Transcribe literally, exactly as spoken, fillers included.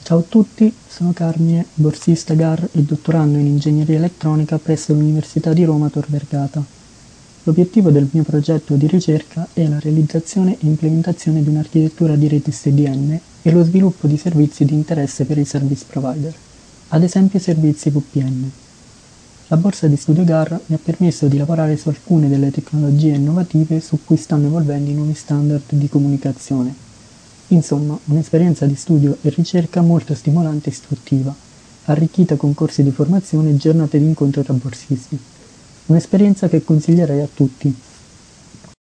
Ciao a tutti, sono Carmine, borsista G A R e dottorando in ingegneria elettronica presso l'Università di Roma Tor Vergata. L'obiettivo del mio progetto di ricerca è la realizzazione e implementazione di un'architettura di reti S D N e lo sviluppo di servizi di interesse per i service provider, ad esempio servizi V P N. La borsa di studio G A R mi ha permesso di lavorare su alcune delle tecnologie innovative su cui stanno evolvendo i nuovi standard di comunicazione. Insomma, un'esperienza di studio e ricerca molto stimolante e istruttiva, arricchita con corsi di formazione e giornate di incontro tra borsisti. Un'esperienza che consiglierei a tutti.